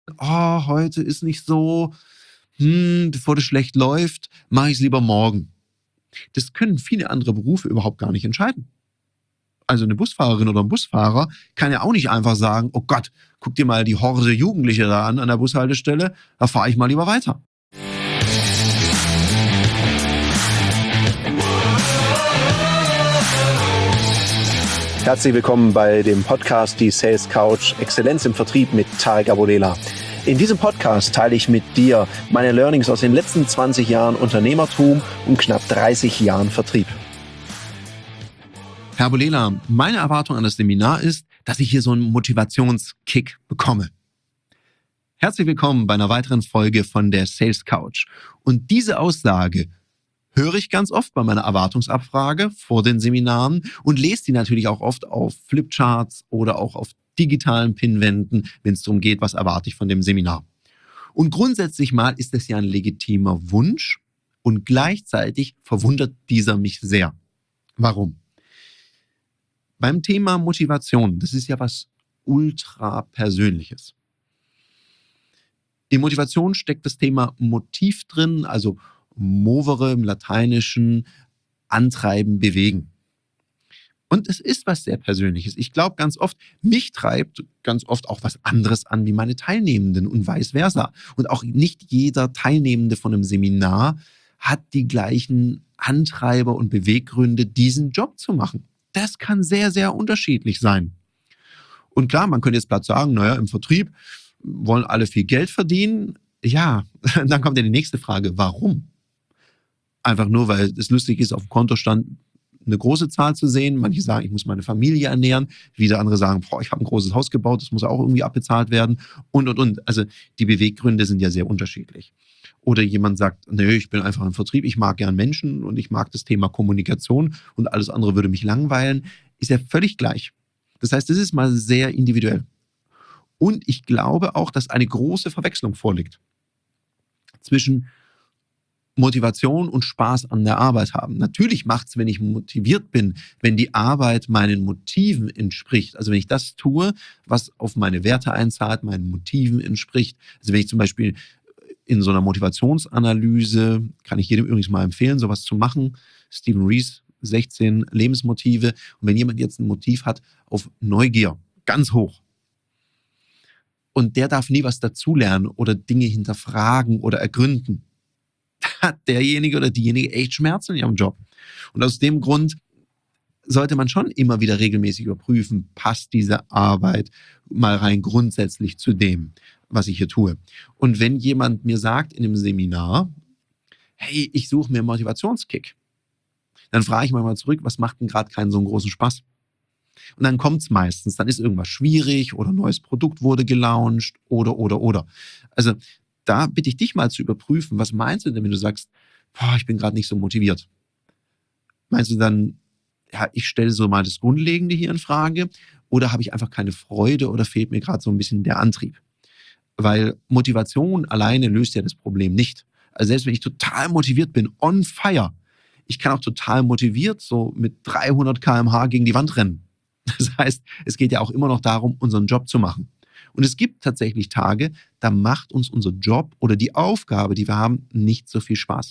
oh, heute ist nicht so, bevor das schlecht läuft, mache ich es lieber morgen. Das können viele andere Berufe überhaupt gar nicht entscheiden. Also eine Busfahrerin oder ein Busfahrer kann ja auch nicht einfach sagen, oh Gott, guck dir mal die Horde Jugendliche da an der Bushaltestelle, da fahre ich mal lieber weiter. Herzlich willkommen bei dem Podcast Die Sales Couch Exzellenz im Vertrieb mit Tarek Abodela. In diesem Podcast teile ich mit dir meine Learnings aus den letzten 20 Jahren Unternehmertum und knapp 30 Jahren Vertrieb. Herr Abodela, meine Erwartung an das Seminar ist, dass ich hier so einen Motivationskick bekomme. Herzlich willkommen bei einer weiteren Folge von der Sales Couch. Und diese Aussage höre ich ganz oft bei meiner Erwartungsabfrage vor den Seminaren und lese die natürlich auch oft auf Flipcharts oder auch auf digitalen Pinwänden, wenn es darum geht, was erwarte ich von dem Seminar. Und grundsätzlich mal ist das ja ein legitimer Wunsch und gleichzeitig verwundert dieser mich sehr. Warum? Beim Thema Motivation, das ist ja was ultra Persönliches. In Motivation steckt das Thema Motiv drin, also movere im Lateinischen, antreiben, bewegen. Und es ist was sehr Persönliches. Ich glaube ganz oft, mich treibt ganz oft auch was anderes an wie meine Teilnehmenden und vice versa. Und auch nicht jeder Teilnehmende von einem Seminar hat die gleichen Antreiber und Beweggründe, diesen Job zu machen. Das kann sehr, sehr unterschiedlich sein. Und klar, man könnte jetzt platt sagen, naja, im Vertrieb wollen alle viel Geld verdienen. Ja, dann kommt ja die nächste Frage, warum? Einfach nur, weil es lustig ist, auf dem Kontostand eine große Zahl zu sehen. Manche sagen, ich muss meine Familie ernähren. Wieder andere sagen, ich habe ein großes Haus gebaut, das muss auch irgendwie abbezahlt werden. Und. Also die Beweggründe sind ja sehr unterschiedlich. Oder jemand sagt, nö, ich bin einfach im Vertrieb, ich mag gern Menschen und ich mag das Thema Kommunikation und alles andere würde mich langweilen. Ist ja völlig gleich. Das heißt, das ist mal sehr individuell. Und ich glaube auch, dass eine große Verwechslung vorliegt zwischen Motivation und Spaß an der Arbeit haben. Natürlich macht es, wenn ich motiviert bin, wenn die Arbeit meinen Motiven entspricht. Also wenn ich das tue, was auf meine Werte einzahlt, meinen Motiven entspricht. Also wenn ich zum Beispiel in so einer Motivationsanalyse, kann ich jedem übrigens mal empfehlen, sowas zu machen. Stephen Rees, 16 Lebensmotive. Und wenn jemand jetzt ein Motiv hat auf Neugier, ganz hoch, und der darf nie was dazulernen oder Dinge hinterfragen oder ergründen, hat derjenige oder diejenige echt Schmerzen in ihrem Job. Und aus dem Grund sollte man schon immer wieder regelmäßig überprüfen, passt diese Arbeit mal rein grundsätzlich zu dem, was ich hier tue. Und wenn jemand mir sagt in einem Seminar, hey, ich suche mir einen Motivationskick, dann frage ich mal zurück, was macht denn gerade keinen so einen großen Spaß? Und dann kommt es meistens, dann ist irgendwas schwierig oder ein neues Produkt wurde gelauncht oder. Also da bitte ich dich mal zu überprüfen, was meinst du denn, wenn du sagst, ich bin gerade nicht so motiviert? Meinst du dann, ja, ich stelle so mal das Grundlegende hier in Frage oder habe ich einfach keine Freude oder fehlt mir gerade so ein bisschen der Antrieb? Weil Motivation alleine löst ja das Problem nicht. Also selbst wenn ich total motiviert bin, on fire, ich kann auch total motiviert so mit 300 km/h gegen die Wand rennen. Das heißt, es geht ja auch immer noch darum, unseren Job zu machen. Und es gibt tatsächlich Tage, da macht uns unser Job oder die Aufgabe, die wir haben, nicht so viel Spaß.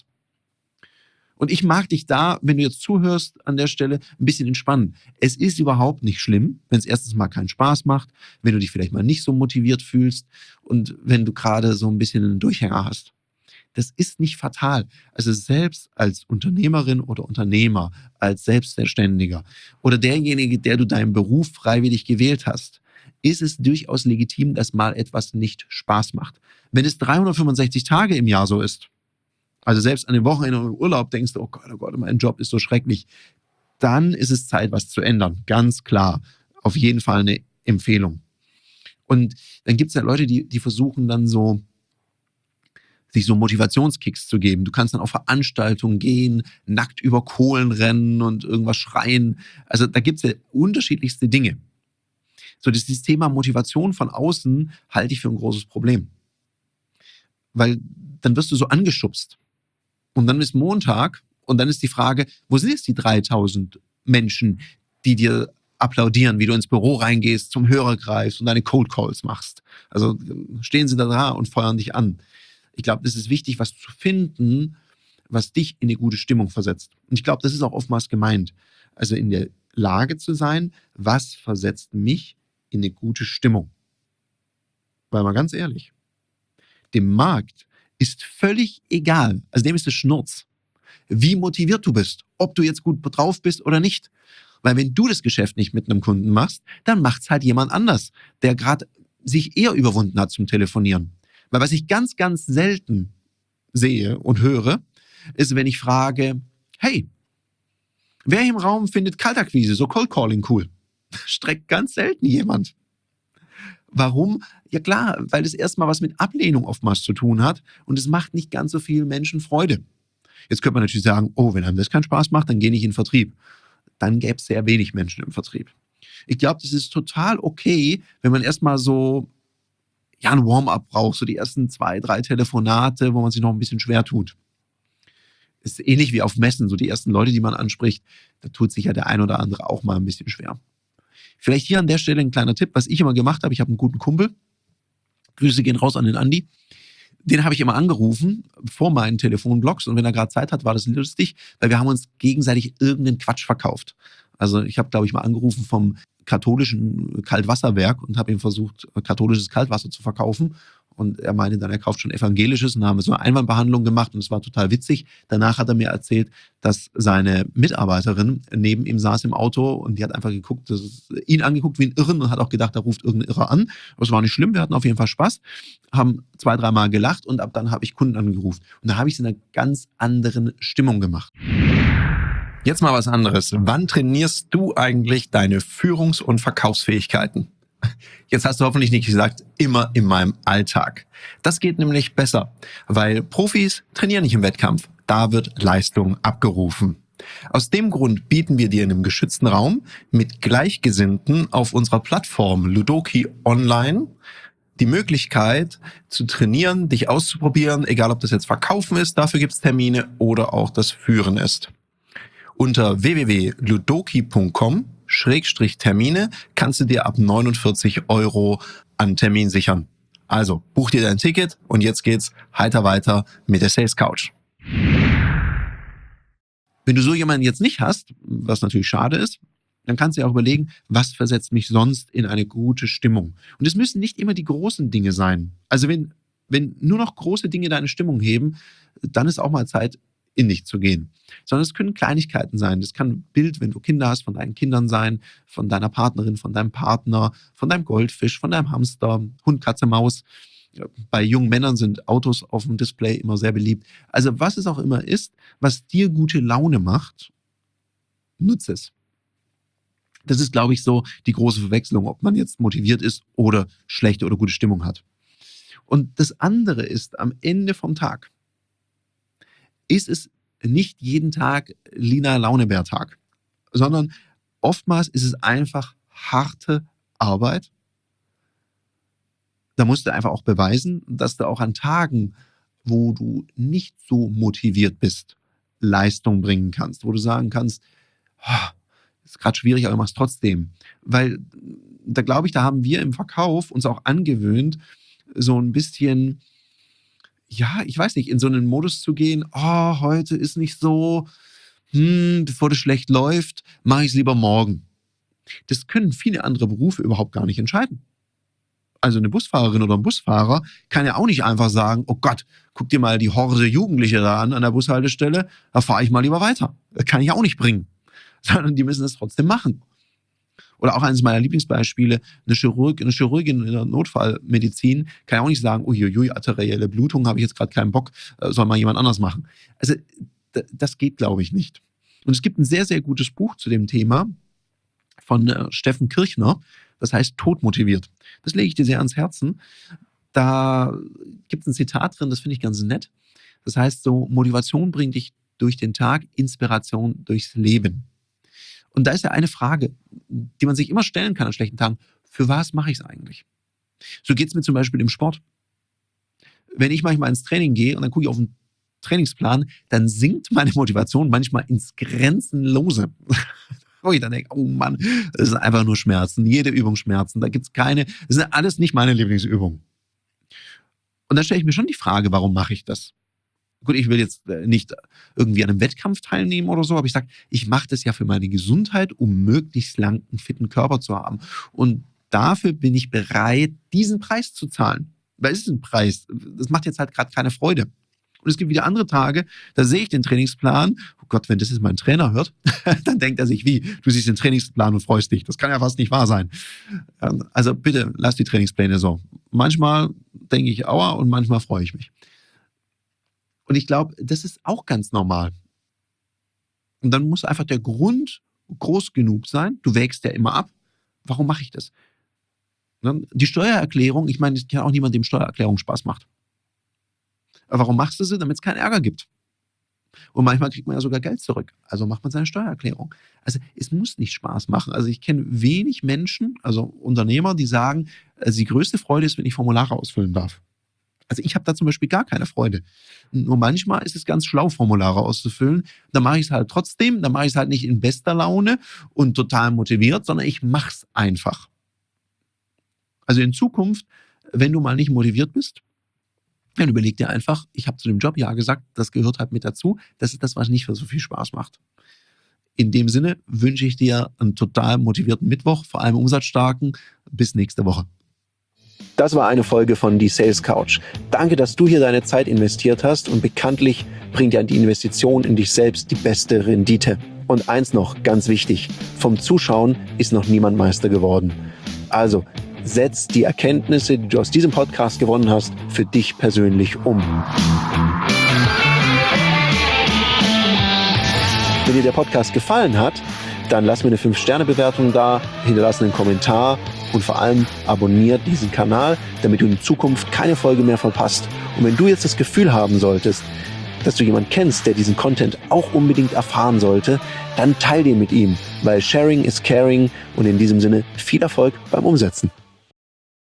Und ich mag dich da, wenn du jetzt zuhörst an der Stelle, ein bisschen entspannen. Es ist überhaupt nicht schlimm, wenn es erstens mal keinen Spaß macht, wenn du dich vielleicht mal nicht so motiviert fühlst und wenn du gerade so ein bisschen einen Durchhänger hast. Das ist nicht fatal. Also selbst als Unternehmerin oder Unternehmer, als Selbstständiger oder derjenige, der du deinen Beruf freiwillig gewählt hast, ist es durchaus legitim, dass mal etwas nicht Spaß macht. Wenn es 365 Tage im Jahr so ist, also selbst an den Wochenenden und im Urlaub denkst du, oh Gott, mein Job ist so schrecklich, dann ist es Zeit, was zu ändern. Ganz klar. Auf jeden Fall eine Empfehlung. Und dann gibt es ja Leute, die versuchen dann so, sich so Motivationskicks zu geben. Du kannst dann auf Veranstaltungen gehen, nackt über Kohlen rennen und irgendwas schreien. Also da gibt es ja unterschiedlichste Dinge. So, dieses Thema Motivation von außen halte ich für ein großes Problem. Weil dann wirst du so angeschubst. Und dann ist Montag und dann ist die Frage, wo sind jetzt die 3000 Menschen, die dir applaudieren, wie du ins Büro reingehst, zum Hörer greifst und deine Cold Calls machst. Also stehen sie da und feuern dich an. Ich glaube, es ist wichtig, was zu finden, was dich in eine gute Stimmung versetzt. Und ich glaube, das ist auch oftmals gemeint. Also in der Lage zu sein, was versetzt mich in eine gute Stimmung? Weil mal ganz ehrlich, dem Markt ist völlig egal, also dem ist es Schnurz, wie motiviert du bist, ob du jetzt gut drauf bist oder nicht. Weil wenn du das Geschäft nicht mit einem Kunden machst, dann macht es halt jemand anders, der gerade sich eher überwunden hat zum Telefonieren. Weil was ich ganz, ganz selten sehe und höre, ist, wenn ich frage, hey, wer im Raum findet Kaltakquise, so Cold Calling cool? Streckt ganz selten jemand. Warum? Ja klar, weil das erstmal was mit Ablehnung oftmals zu tun hat und es macht nicht ganz so vielen Menschen Freude. Jetzt könnte man natürlich sagen, oh, wenn einem das keinen Spaß macht, dann geh nicht in den Vertrieb. Dann gäbe es sehr wenig Menschen im Vertrieb. Ich glaube, das ist total okay, wenn man erstmal so ein Warm-up braucht, so die ersten 2, 3 Telefonate, wo man sich noch ein bisschen schwer tut. Ist ähnlich wie auf Messen, so die ersten Leute, die man anspricht, da tut sich ja der ein oder andere auch mal ein bisschen schwer. Vielleicht hier an der Stelle ein kleiner Tipp, was ich immer gemacht habe. Ich habe einen guten Kumpel, Grüße gehen raus an den Andi. Den habe ich immer angerufen vor meinen Telefonblocks und wenn er gerade Zeit hat, war das lustig, weil wir haben uns gegenseitig irgendeinen Quatsch verkauft. Also ich habe, glaube ich, mal angerufen vom katholischen Kaltwasserwerk und habe ihm versucht, katholisches Kaltwasser zu verkaufen. Und er meinte dann, er kauft schon evangelisches und dann haben wir so eine Einwandbehandlung gemacht und es war total witzig. Danach hat er mir erzählt, dass seine Mitarbeiterin neben ihm saß im Auto und die hat einfach ihn angeguckt wie ein Irren und hat auch gedacht, da ruft irgendein Irrer an. Aber es war nicht schlimm, wir hatten auf jeden Fall Spaß, haben 2, 3 Mal gelacht und ab dann habe ich Kunden angerufen. Und da habe ich es in einer ganz anderen Stimmung gemacht. Jetzt mal was anderes. Wann trainierst du eigentlich deine Führungs- und Verkaufsfähigkeiten? Jetzt hast du hoffentlich nicht gesagt, immer in meinem Alltag. Das geht nämlich besser, weil Profis trainieren nicht im Wettkampf. Da wird Leistung abgerufen. Aus dem Grund bieten wir dir in einem geschützten Raum mit Gleichgesinnten auf unserer Plattform Ludoki Online die Möglichkeit zu trainieren, dich auszuprobieren, egal ob das jetzt Verkaufen ist, dafür gibt es Termine, oder auch das Führen ist. Unter www.ludoki.com/Termine kannst du dir ab 49 € an Termin sichern. Also buch dir dein Ticket und jetzt geht's heiter weiter mit der Sales Couch. Wenn du so jemanden jetzt nicht hast, was natürlich schade ist, dann kannst du dir auch überlegen, was versetzt mich sonst in eine gute Stimmung. Und es müssen nicht immer die großen Dinge sein. Also wenn nur noch große Dinge deine Stimmung heben, dann ist auch mal Zeit, in dich zu gehen. Sondern es können Kleinigkeiten sein. Das kann ein Bild, wenn du Kinder hast, von deinen Kindern sein, von deiner Partnerin, von deinem Partner, von deinem Goldfisch, von deinem Hamster, Hund, Katze, Maus. Bei jungen Männern sind Autos auf dem Display immer sehr beliebt. Also was es auch immer ist, was dir gute Laune macht, nutze es. Das ist, glaube ich, so die große Verwechslung, ob man jetzt motiviert ist oder schlechte oder gute Stimmung hat. Und das andere ist, am Ende vom Tag ist es nicht jeden Tag Lina Launebär-Tag, sondern oftmals ist es einfach harte Arbeit. Da musst du einfach auch beweisen, dass du auch an Tagen, wo du nicht so motiviert bist, Leistung bringen kannst, wo du sagen kannst, ist gerade schwierig, aber ich mach's trotzdem. Weil da glaube ich, da haben wir im Verkauf uns auch angewöhnt, so ein bisschen, ja, ich weiß nicht, in so einen Modus zu gehen, heute ist nicht so, bevor das schlecht läuft, mache ich es lieber morgen. Das können viele andere Berufe überhaupt gar nicht entscheiden. Also eine Busfahrerin oder ein Busfahrer kann ja auch nicht einfach sagen, oh Gott, guck dir mal die Horde Jugendliche da an der Bushaltestelle, da fahre ich mal lieber weiter. Das kann ich auch nicht bringen. Sondern die müssen es trotzdem machen. Oder auch eines meiner Lieblingsbeispiele, eine Chirurgin in der Notfallmedizin kann ja auch nicht sagen, uiuiui, arterielle Blutung, habe ich jetzt gerade keinen Bock, soll mal jemand anders machen. Also das geht, glaube ich, nicht. Und es gibt ein sehr, sehr gutes Buch zu dem Thema von Steffen Kirchner, das heißt Todmotiviert. Das lege ich dir sehr ans Herzen. Da gibt es ein Zitat drin, das finde ich ganz nett. Das heißt so, Motivation bringt dich durch den Tag, Inspiration durchs Leben. Und da ist ja eine Frage, die man sich immer stellen kann an schlechten Tagen. Für was mache ich es eigentlich? So geht es mir zum Beispiel im Sport. Wenn ich manchmal ins Training gehe und dann gucke ich auf den Trainingsplan, dann sinkt meine Motivation manchmal ins Grenzenlose. Wo ich dann denke, oh Mann, das sind einfach nur Schmerzen. Jede Übung Schmerzen. Da gibt's keine, das sind alles nicht meine Lieblingsübungen. Und dann stelle ich mir schon die Frage, warum mache ich das? Gut, ich will jetzt nicht irgendwie an einem Wettkampf teilnehmen oder so, aber ich sage, ich mache das ja für meine Gesundheit, um möglichst lang einen fitten Körper zu haben. Und dafür bin ich bereit, diesen Preis zu zahlen. Weil es ist ein Preis. Das macht jetzt halt gerade keine Freude. Und es gibt wieder andere Tage, da sehe ich den Trainingsplan. Oh Gott, wenn das jetzt mein Trainer hört, dann denkt er sich, wie? Du siehst den Trainingsplan und freust dich. Das kann ja fast nicht wahr sein. Also bitte, lass die Trainingspläne so. Manchmal denke ich, aua, und manchmal freue ich mich. Und ich glaube, das ist auch ganz normal. Und dann muss einfach der Grund groß genug sein. Du wägst ja immer ab. Warum mache ich das? Die Steuererklärung, ich meine, ich kenne auch niemanden, dem Steuererklärung Spaß macht. Aber warum machst du sie? Damit es keinen Ärger gibt. Und manchmal kriegt man ja sogar Geld zurück. Also macht man seine Steuererklärung. Also es muss nicht Spaß machen. Also ich kenne wenig Menschen, also Unternehmer, die sagen, also die größte Freude ist, wenn ich Formulare ausfüllen darf. Also ich habe da zum Beispiel gar keine Freude. Nur manchmal ist es ganz schlau, Formulare auszufüllen. Dann mache ich es halt trotzdem. Dann mache ich es halt nicht in bester Laune und total motiviert, sondern ich mache es einfach. Also in Zukunft, wenn du mal nicht motiviert bist, dann überleg dir einfach, ich habe zu dem Job ja gesagt, das gehört halt mit dazu. Das ist das, was nicht so viel Spaß macht. In dem Sinne wünsche ich dir einen total motivierten Mittwoch, vor allem umsatzstarken. Bis nächste Woche. Das war eine Folge von Die Sales Couch. Danke, dass du hier deine Zeit investiert hast und bekanntlich bringt ja die Investition in dich selbst die beste Rendite. Und eins noch, ganz wichtig, vom Zuschauen ist noch niemand Meister geworden. Also, setz die Erkenntnisse, die du aus diesem Podcast gewonnen hast, für dich persönlich um. Wenn dir der Podcast gefallen hat, dann lass mir eine 5-Sterne-Bewertung da, hinterlass einen Kommentar und vor allem abonniert diesen Kanal, damit du in Zukunft keine Folge mehr verpasst. Und wenn du jetzt das Gefühl haben solltest, dass du jemanden kennst, der diesen Content auch unbedingt erfahren sollte, dann teil den mit ihm, weil Sharing is Caring und in diesem Sinne viel Erfolg beim Umsetzen.